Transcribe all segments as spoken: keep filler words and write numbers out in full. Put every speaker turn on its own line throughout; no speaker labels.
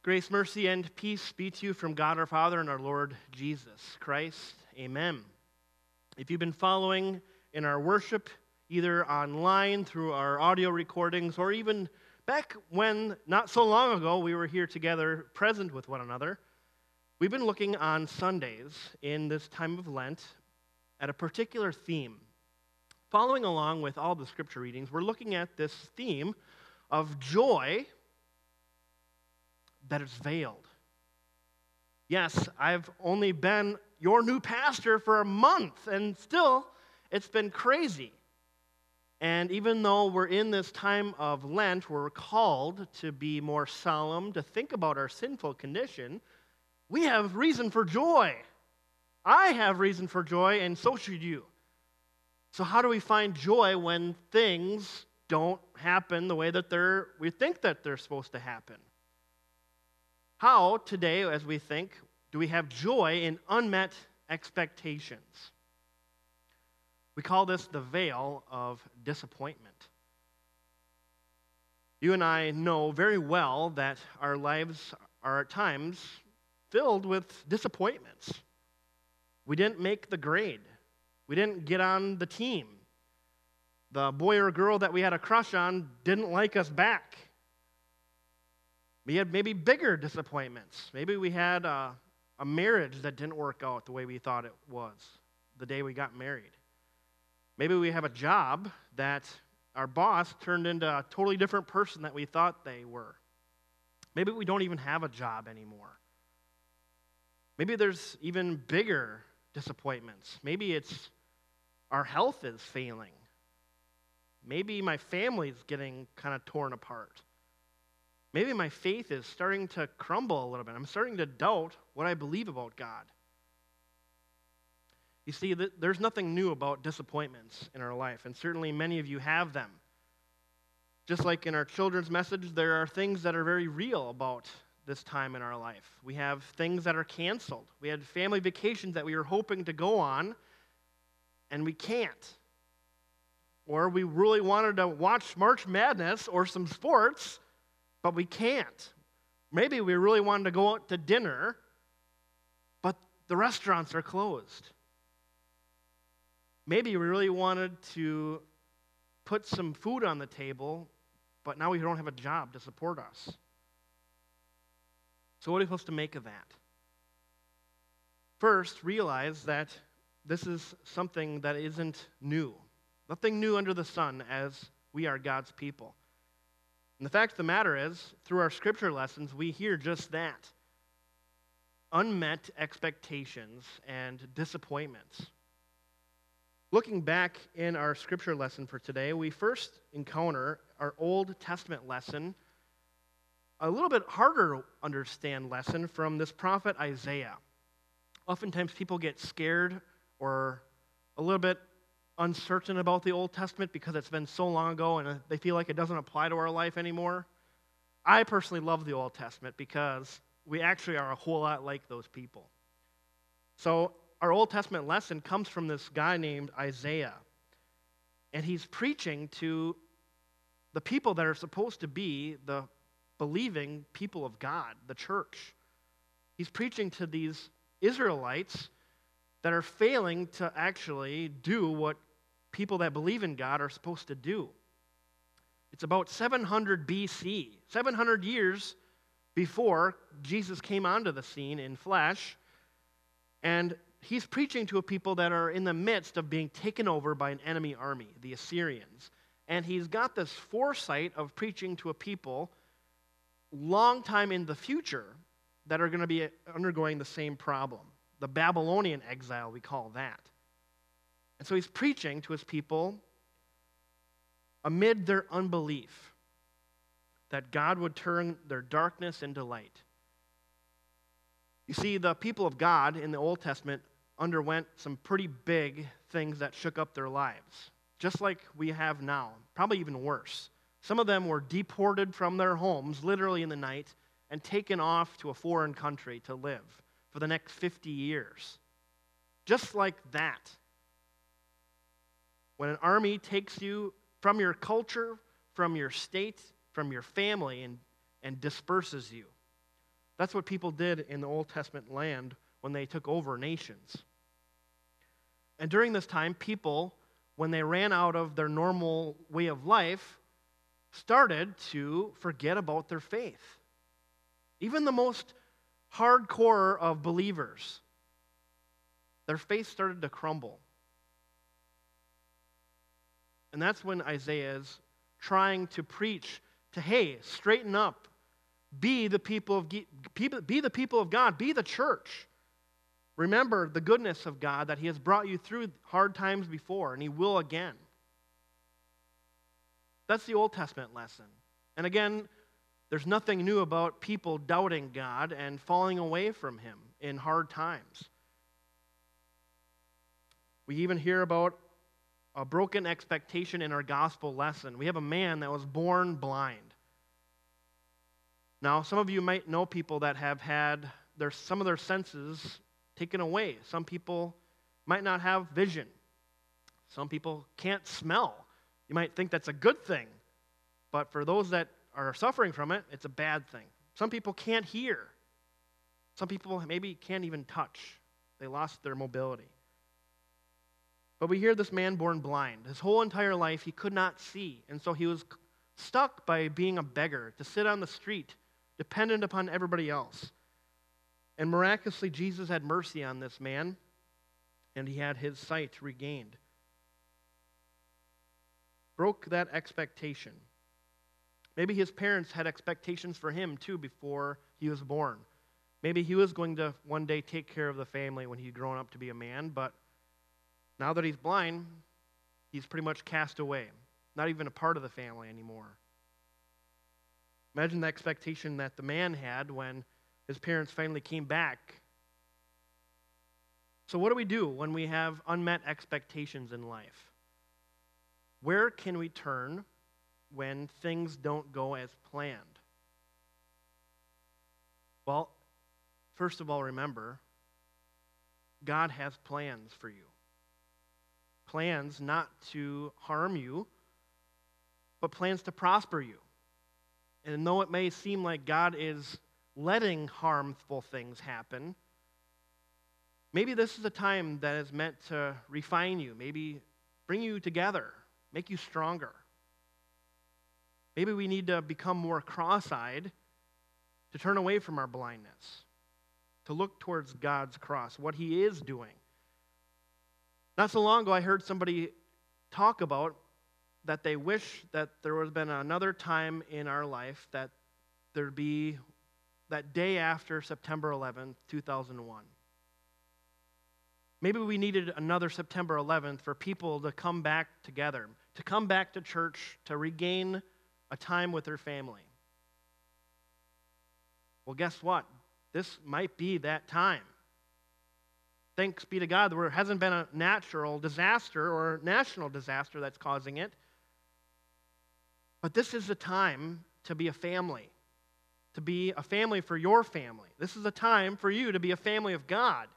Grace, mercy, and peace be to you from God our Father and our Lord Jesus Christ. Amen. If you've been following in our worship, either online through our audio recordings, or even back when, not so long ago, we were here together, present with one another, we've been looking on Sundays in this time of Lent at a particular theme. Following along with all the scripture readings, we're looking at this theme of joy that is veiled. Yes, I've only been your new pastor for a month, and still, it's been crazy. And even though we're in this time of Lent, we're called to be more solemn, to think about our sinful condition, we have reason for joy. I have reason for joy, and so should you. So how do we find joy when things don't happen the way that they're we think that they're supposed to happen? How, today, as we think, do we have joy in unmet expectations? We call this the veil of disappointment. You and I know very well that our lives are at times filled with disappointments. We didn't make the grade. We didn't get on the team. The boy or girl that we had a crush on didn't like us back. We had maybe bigger disappointments. Maybe we had a, a marriage that didn't work out the way we thought it was the day we got married. Maybe we have a job that our boss turned into a totally different person that we thought they were. Maybe we don't even have a job anymore. Maybe there's even bigger disappointments. Maybe it's our health is failing. Maybe my family's getting kind of torn apart. Maybe my faith is starting to crumble a little bit. I'm starting to doubt what I believe about God. You see, there's nothing new about disappointments in our life, and certainly many of you have them. Just like in our children's message, there are things that are very real about this time in our life. We have things that are canceled. We had family vacations that we were hoping to go on, and we can't. Or we really wanted to watch March Madness or some sports, but we can't. Maybe we really wanted to go out to dinner, but the restaurants are closed. Maybe we really wanted to put some food on the table, but now we don't have a job to support us. So what are we supposed to make of that? First, realize that this is something that isn't new. Nothing new under the sun as we are God's people. And the fact of the matter is, through our scripture lessons, we hear just that. Unmet expectations and disappointments. Looking back in our scripture lesson for today, we first encounter our Old Testament lesson, a little bit harder to understand lesson from this prophet Isaiah. Oftentimes people get scared or a little bit uncertain about the Old Testament because it's been so long ago and they feel like it doesn't apply to our life anymore. I personally love the Old Testament because we actually are a whole lot like those people. So our Old Testament lesson comes from this guy named Isaiah, and he's preaching to the people that are supposed to be the believing people of God, the church. He's preaching to these Israelites that are failing to actually do what people that believe in God are supposed to do. It's about seven hundred B C, seven hundred years before Jesus came onto the scene in flesh, and he's preaching to a people that are in the midst of being taken over by an enemy army, the Assyrians. And he's got this foresight of preaching to a people long time in the future that are going to be undergoing the same problem. The Babylonian exile, we call that. And so he's preaching to his people amid their unbelief that God would turn their darkness into light. You see, the people of God in the Old Testament underwent some pretty big things that shook up their lives, just like we have now, probably even worse. Some of them were deported from their homes, literally in the night, and taken off to a foreign country to live for the next fifty years. Just like that. When an army takes you from your culture, from your state, from your family, and, and disperses you. That's what people did in the Old Testament land when they took over nations. And during this time, people, when they ran out of their normal way of life, started to forget about their faith. Even the most hardcore of believers, their faith started to crumble. And that's when Isaiah is trying to preach to, hey, straighten up. Be the people of be the people of God. Be the church. Remember the goodness of God, that He has brought you through hard times before, and He will again. That's the Old Testament lesson. And again, there's nothing new about people doubting God and falling away from Him in hard times. We even hear about a broken expectation in our gospel lesson. We have a man that was born blind. Now, some of you might know people that have had their, some of their senses taken away. Some people might not have vision. Some people can't smell. You might think that's a good thing, but for those that are suffering from it, it's a bad thing. Some people can't hear. Some people maybe can't even touch. They lost their mobility. But we hear this man born blind. His whole entire life he could not see, and so he was stuck by being a beggar, to sit on the street, dependent upon everybody else. And miraculously, Jesus had mercy on this man, and he had his sight regained. Broke that expectation. Maybe his parents had expectations for him, too, before he was born. Maybe he was going to one day take care of the family when he'd grown up to be a man, but now that he's blind, he's pretty much cast away, not even a part of the family anymore. Imagine the expectation that the man had when his parents finally came back. So what do we do when we have unmet expectations in life? Where can we turn when things don't go as planned? Well, first of all, remember, God has plans for you. Plans not to harm you, but plans to prosper you. And though it may seem like God is letting harmful things happen, maybe this is a time that is meant to refine you, maybe bring you together, make you stronger. Maybe we need to become more cross-eyed, to turn away from our blindness, to look towards God's cross, what He is doing. Not so long ago, I heard somebody talk about that they wish that there was been another time in our life that there'd be that day after September eleventh, two thousand one. Maybe we needed another September eleventh for people to come back together, to come back to church, to regain a time with their family. Well, guess what? This might be that time. Thanks be to God, there hasn't been a natural disaster or national disaster that's causing it. But this is the time to be a family, to be a family for your family. This is a time for you to be a family of God,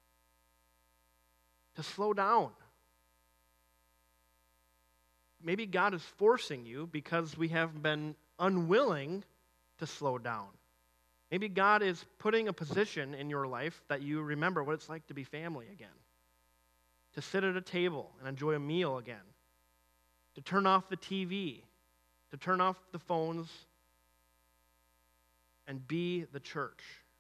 to slow down. Maybe God is forcing you because we have been unwilling to slow down. Maybe God is putting a position in your life that you remember what it's like to be family again, to sit at a table and enjoy a meal again, to turn off the T V, to turn off the phones, and be the church.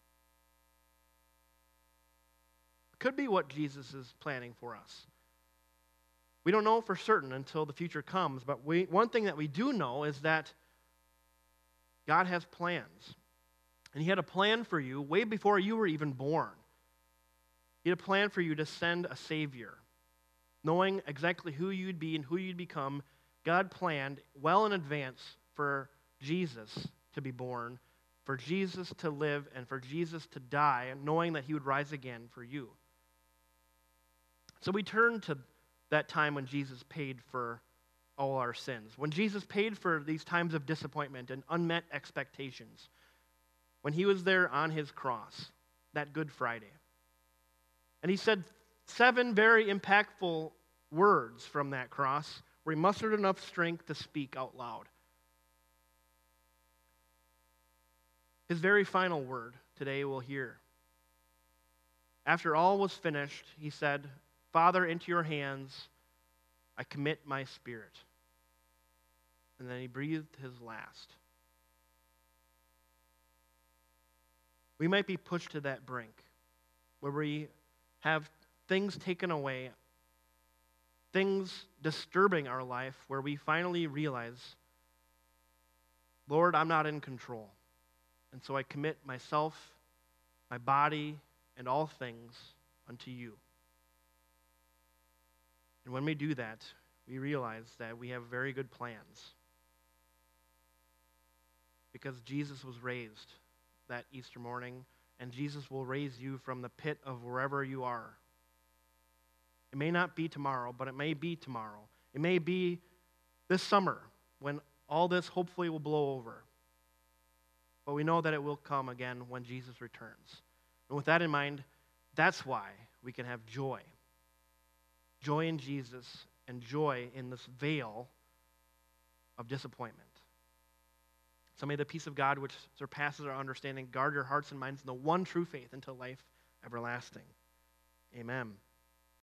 It could be what Jesus is planning for us. We don't know for certain until the future comes, but we, one thing that we do know is that God has plans. And He had a plan for you way before you were even born. He had a plan for you to send a Savior. Knowing exactly who you'd be and who you'd become, God planned well in advance for Jesus to be born, for Jesus to live, and for Jesus to die, knowing that He would rise again for you. So we turn to that time when Jesus paid for all our sins. When Jesus paid for these times of disappointment and unmet expectations. When He was there on His cross, that Good Friday. And He said seven very impactful words from that cross where He mustered enough strength to speak out loud. His very final word today will hear. After all was finished, he said, Father, into your hands I commit my spirit. And then he breathed his last. We might be pushed to that brink where we have things taken away, things disturbing our life, where we finally realize, Lord, I'm not in control. And so I commit myself, my body, and all things unto you. And when we do that, we realize that we have very good plans. Because Jesus was raised that Easter morning, and Jesus will raise you from the pit of wherever you are. It may not be tomorrow, but it may be tomorrow. It may be this summer when all this hopefully will blow over. But we know that it will come again when Jesus returns. And with that in mind, that's why we can have joy. Joy in Jesus and joy in this veil of disappointment. So may the peace of God, which surpasses our understanding, guard your hearts and minds in the one true faith until life everlasting. Amen.